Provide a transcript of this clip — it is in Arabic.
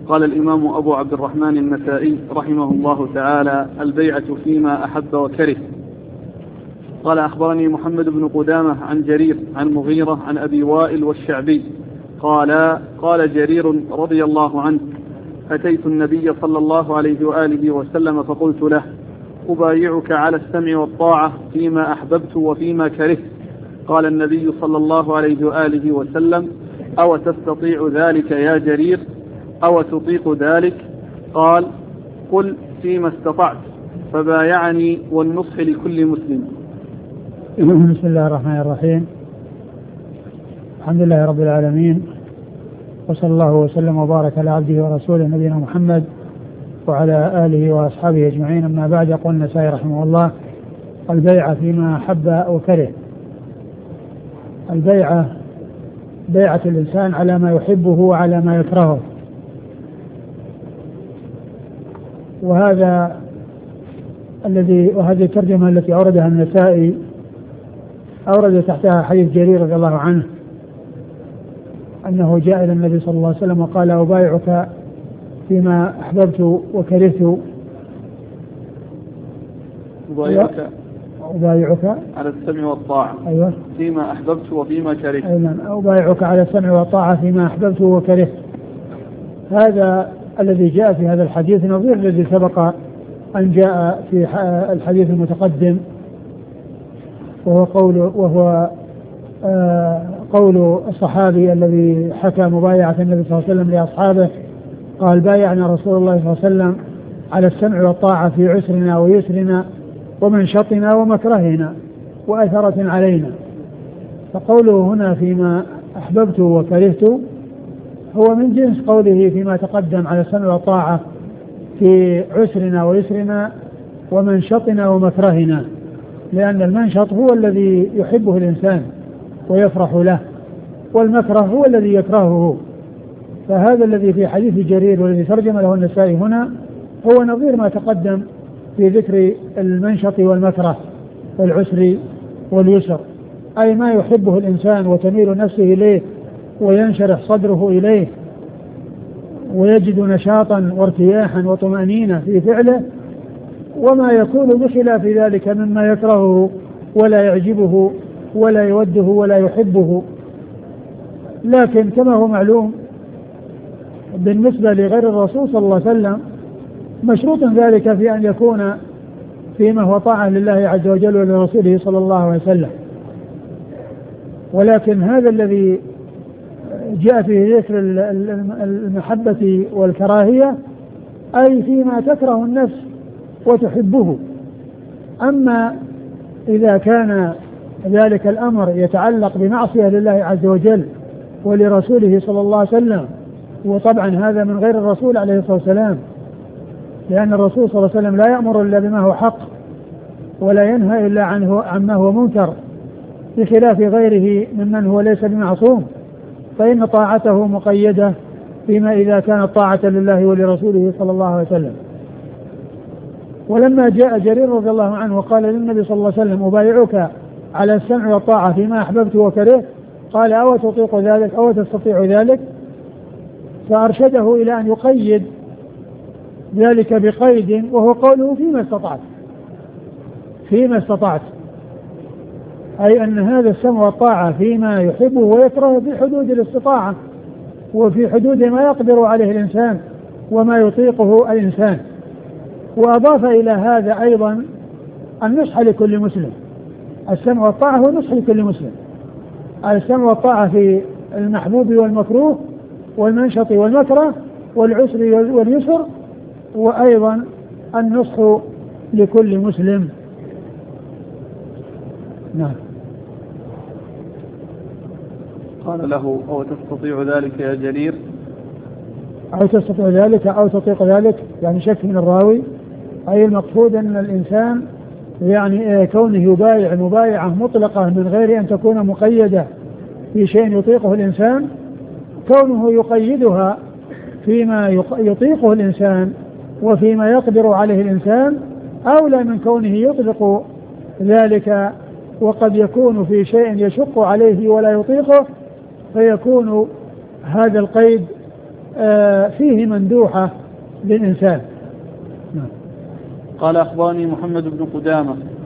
قال الإمام أبو عبد الرحمن النسائي رحمه الله تعالى: البيعة فيما أحب وكره. قال: أخبرني محمد بن قدامة عن جرير عن مغيرة عن أبي وائل والشعبي قال جرير رضي الله عنه: أتيت النبي صلى الله عليه وآله وسلم فقلت له: أبايعك على السمع والطاعة فيما أحببت وفيما كرهت. قال النبي صلى الله عليه وآله وسلم: أو تستطيع ذلك يا جرير؟ أو تطيق ذلك؟ قال: قل فيما استطعت. فبايعني والنصح لكل مسلم. بسم الله الرحمن الرحيم. الحمد لله رب العالمين، وصلى الله وسلم وبارك على عبده ورسوله نبينا محمد وعلى آله وأصحابه أجمعين. أما بعد، يقول النسائي رحمه الله: البيعة فيما أحب وكره. البيعة بيعة الإنسان على ما يحبه وعلى ما يكرهه، وهذه الترجمة التي أوردها النسائي أورد تحتها حديث جرير رضي الله عنه أنه جاء إلى النبي صلى الله عليه وسلم وقال: أبايعك فيما أحببت وكرهت. أبايعك على السمع والطاعة. أيوة. فيما أحببت وفيما كرهت. أيوة. أبايعك على السمع والطاعة فيما أحببت وكرهت. هذا الذي جاء في هذا الحديث نظير الذي سبق أن جاء في الحديث المتقدم، وهو قول الصحابي الذي حكى مبايعة النبي صلى الله عليه وسلم لأصحابه، قال: بايعنا رسول الله صلى الله عليه وسلم على السمع والطاعة في عسرنا ويسرنا ومنشطنا ومكرهنا وأثرة علينا. فقوله هنا فيما أحببت وكرهت هو من جنس قوله فيما تقدم على السمع والطاعة في عسرنا ويسرنا ومنشطنا ومكرهنا، لأن المنشط هو الذي يحبه الإنسان ويفرح له، والمكره هو الذي يكرهه. فهذا الذي في حديث جرير والذي ترجم له النسائي هنا هو نظير ما تقدم في ذكر المنشط والمكره والعسر واليسر، أي ما يحبه الإنسان وتميل نفسه إليه وينشرح صدره إليه ويجد نشاطا وارتياحا وطمأنينة في فعله، وما يكون بخلاف ذلك مما يكرهه ولا يعجبه ولا يوده ولا يحبه. لكن كما هو معلوم بالنسبة لغير الرسول صلى الله عليه وسلم مشروط ذلك في أن يكون فيما هو طاعة لله عز وجل ولرسوله صلى الله عليه وسلم. ولكن هذا الذي جاء فيه ذكر المحبة والكراهية أي فيما تكره النفس وتحبه. أما إذا كان ذلك الأمر يتعلق بمعصية لله عز وجل ولرسوله صلى الله عليه وسلم، وطبعا هذا من غير الرسول عليه الصلاة والسلام، لأن الرسول صلى الله عليه وسلم لا يأمر إلا بما هو حق ولا ينهى إلا عما هو منكر، بخلاف غيره ممن هو ليس بمعصوم، فإن طاعته مقيدة فيما إذا كانت طاعة لله ولرسوله صلى الله عليه وسلم. ولما جاء جرير رضي الله عنه وقال للنبي صلى الله عليه وسلم: أبايعك على السمع والطاعة فيما أحببت وكرهت، قال: أو تطيق ذلك أو تستطيع ذلك؟ فأرشده إلى أن يقيد ذلك بقيد، وهو قوله فيما استطعت. فيما استطعت أي أن هذا السمع والطاعة فيما يحبه ويكرهه في حدود الاستطاعة وفي حدود ما يقدر عليه الإنسان وما يطيقه الإنسان. وأضاف إلى هذا أيضا النصح لكل مسلم. السمع والطاعة هو نصح لكل مسلم. السمع والطاعة في المحبوب والمكروه والمنشط والمكره والعسر واليسر، وأيضا النصح لكل مسلم. نعم. قال له: أو تستطيع ذلك يا جرير؟ أو تستطيع ذلك أو تطيق ذلك، يعني شك من الراوي، أي المقصود أن الإنسان يعني كونه يبايع مبايعة مطلقة من غير أن تكون مقيدة في شيء يطيقه الإنسان، كونه يقيدها فيما يطيقه الإنسان وفيما يقدر عليه الإنسان أولى من كونه يطلق ذلك وقد يكون في شيء يشق عليه ولا يطيقه، فيكون هذا القيد فيه مندوحة للإنسان. قال أخبرني محمد بن قدامة